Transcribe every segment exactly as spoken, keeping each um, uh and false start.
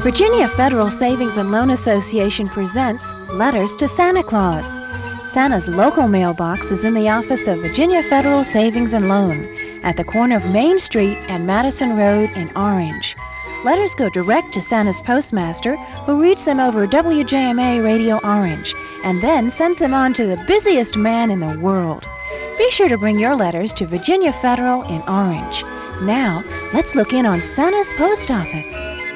Virginia Federal Savings and Loan Association presents Letters to Santa Claus. Santa's local mailbox is in the office of Virginia Federal Savings and Loan at the corner of Main Street and Madison Road in Orange. Letters go direct to Santa's postmaster, who reads them over W J M A Radio Orange and then sends them on to the busiest man in the world. Be sure to bring your letters to Virginia Federal in Orange. Now, let's look in on Santa's post office.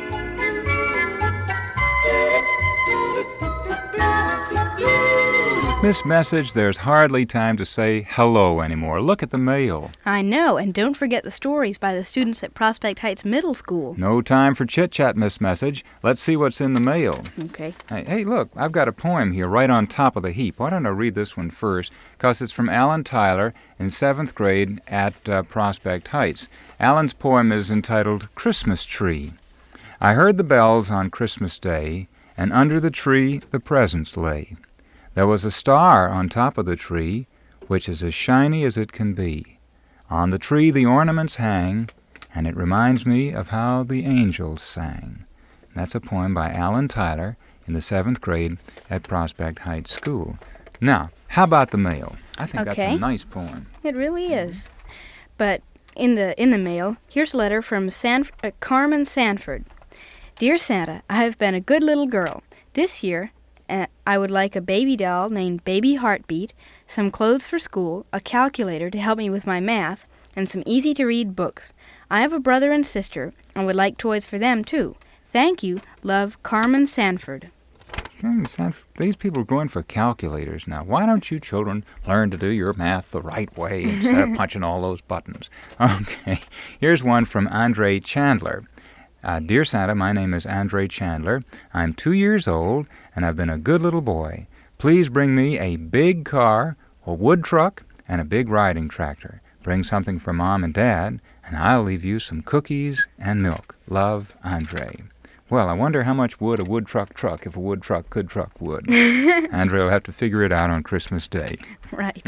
Miss Message, there's hardly time to say hello anymore. Look at the mail. I know, and don't forget the stories by the students at Prospect Heights Middle School. No time for chit-chat, Miss Message. Let's see what's in the mail. Okay. Hey, hey, look, I've got a poem here right on top of the heap. Why don't I read this one first? Because it's from Alan Tyler in seventh grade at uh, Prospect Heights. Alan's poem is entitled Christmas Tree. I heard the bells on Christmas Day, and under the tree the presents lay. There was a star on top of the tree, which is as shiny as it can be. On the tree the ornaments hang, and it reminds me of how the angels sang. That's a poem by Alan Tyler in the seventh grade at Prospect Heights School. Now, how about the mail? I think Okay. that's a nice poem. It really is. But in the in the mail, here's a letter from San, uh, Carmen Sanford. Dear Santa, I have been a good little girl. This year, uh, I would like a baby doll named Baby Heartbeat, some clothes for school, a calculator to help me with my math, and some easy-to-read books. I have a brother and sister, and would like toys for them, too. Thank you. Love, Carmen Sanford. Hmm, Sanf- These people are going for calculators now. Why don't you children learn to do your math the right way instead of punching all those buttons? Okay, here's one from Andre Chandler. Uh, Dear Santa, my name is Andre Chandler. I'm two years old, and I've been a good little boy. Please bring me a big car, a wood truck, and a big riding tractor. Bring something for Mom and Dad, and I'll leave you some cookies and milk. Love, Andre. Well, I wonder how much would a wood truck truck if a wood truck could truck wood. Andre will have to figure it out on Christmas Day. Right.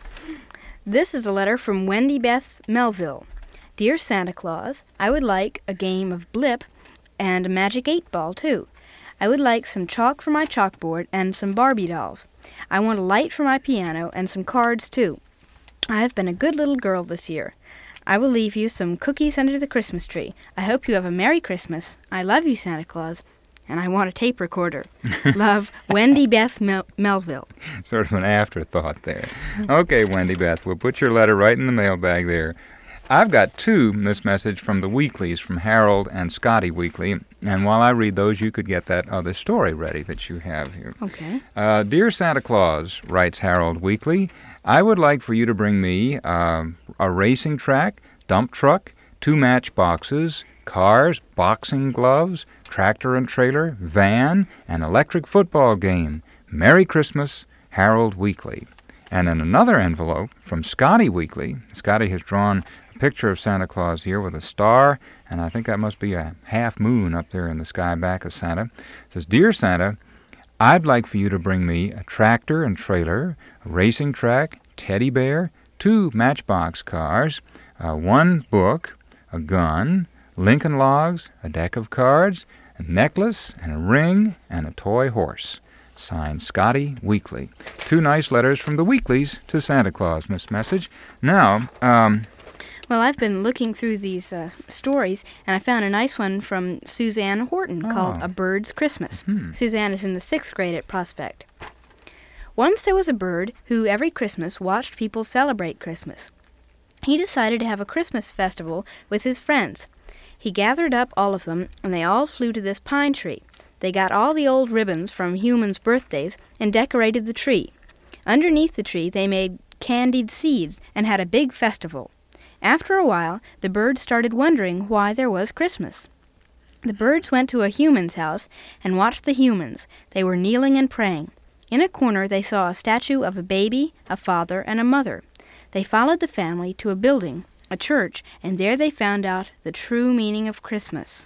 This is a letter from Wendy Beth Melville. Dear Santa Claus, I would like a game of Blip and a Magic eight Ball, too. I would like some chalk for my chalkboard and some Barbie dolls. I want a light for my piano and some cards, too. I have been a good little girl this year. I will leave you some cookies under the Christmas tree. I hope you have a Merry Christmas. I love you, Santa Claus, and I want a tape recorder. Love, Wendy Beth Mel- Melville. Sort of an afterthought there. Okay, Wendy Beth, we'll put your letter right in the mailbag there. I've got two, Miss Message, from the Weeklies, from Harold and Scotty Weekly, and while I read those, you could get that other story ready that you have here. Okay. Uh, Dear Santa Claus, writes Harold Weekly, I would like for you to bring me uh, a racing track, dump truck, two matchboxes, cars, boxing gloves, tractor and trailer, van, and electric football game. Merry Christmas, Harold Weekly. And in another envelope from Scotty Weekly, Scotty has drawn a picture of Santa Claus here with a star, and I think that must be a half moon up there in the sky back of Santa. It says, Dear Santa, I'd like for you to bring me a tractor and trailer, a racing track, teddy bear, two matchbox cars, uh, one book, a gun, Lincoln logs, a deck of cards, a necklace, and a ring, and a toy horse. Signed, Scotty Weekly. Two nice letters from the Weeklies to Santa Claus, Miss Message. Now, um... Well, I've been looking through these uh, stories, and I found a nice one from Suzanne Horton Oh. called A Bird's Christmas. Hmm. Suzanne is in the sixth grade at Prospect. Once there was a bird who every Christmas watched people celebrate Christmas. He decided to have a Christmas festival with his friends. He gathered up all of them, and they all flew to this pine tree. They got all the old ribbons from humans' birthdays and decorated the tree. Underneath the tree they made candied seeds and had a big festival. After a while, the birds started wondering why there was Christmas. The birds went to a human's house and watched the humans. They were kneeling and praying. In a corner they saw a statue of a baby, a father, and a mother. They followed the family to a building, a church, and there they found out the true meaning of Christmas.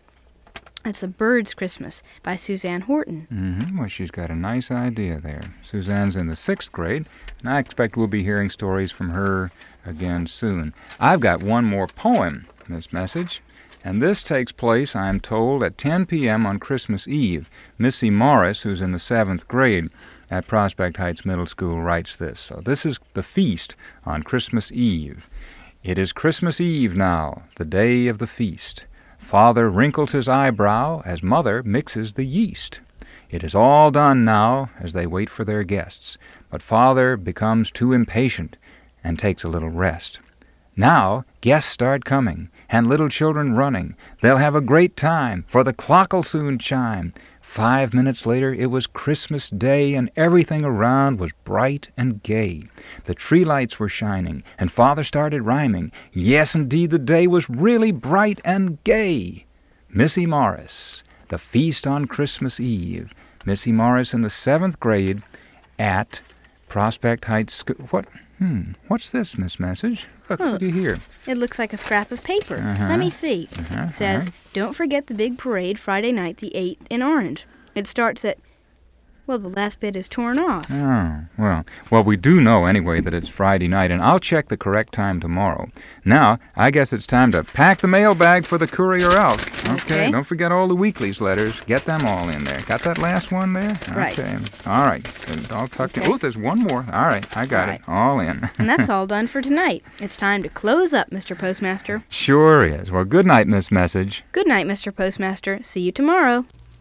It's A Bird's Christmas by Suzanne Horton. Mm-hmm. Well, she's got a nice idea there. Suzanne's in the sixth grade, and I expect we'll be hearing stories from her again soon. I've got one more poem, Miss Message, And this takes place, I am told, at ten p.m. on Christmas Eve. Missy Morris, who's in the seventh grade at Prospect Heights Middle School, writes this. So this is the feast on Christmas Eve. It is Christmas Eve now, the day of the feast. Father wrinkles his eyebrow as Mother mixes the yeast. It is all done now as they wait for their guests, but Father becomes too impatient and takes a little rest. Now guests start coming, and little children running. They'll have a great time, for the clock'll soon chime. Five minutes later it was Christmas Day, and everything around was bright and gay. The tree lights were shining, and Father started rhyming. Yes, indeed, the day was really bright and gay. Missy Morris, the feast on Christmas Eve. Missy Morris in the seventh grade at Prospect Heights School. What? Hmm. What's this, Miss Message? Look, Huh. what do you hear? It looks like a scrap of paper. Uh-huh. Let me see. Uh-huh, It says, uh-huh. don't forget the big parade Friday night, the eighth, in Orange. It starts at, well, the last bit is torn off. Oh, well, well, we do know anyway that it's Friday night, and I'll check the correct time tomorrow. Now, I guess it's time to pack the mailbag for the courier out. Okay, Okay. don't forget all the weeklies letters. Get them all in there. Got that last one there? Right. Okay, all right. It's all tucked in. Okay. Oh, there's one more. All right, I got All it. All in. And that's all done for tonight. It's time to close up, Mister Postmaster. Sure is. Well, good night, Miss Message. Good night, Mister Postmaster. See you tomorrow.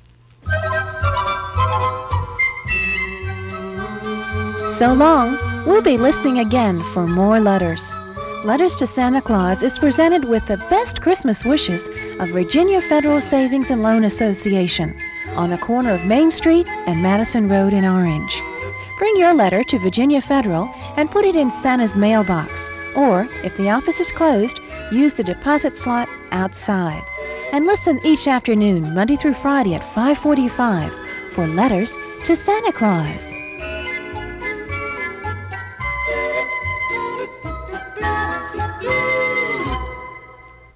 So long. We'll be listening again for more letters. Letters to Santa Claus is presented with the best Christmas wishes of Virginia Federal Savings and Loan Association on the corner of Main Street and Madison Road in Orange. Bring your letter to Virginia Federal and put it in Santa's mailbox. Or, if the office is closed, use the deposit slot outside. And listen each afternoon, Monday through Friday at five forty-five for Letters to Santa Claus.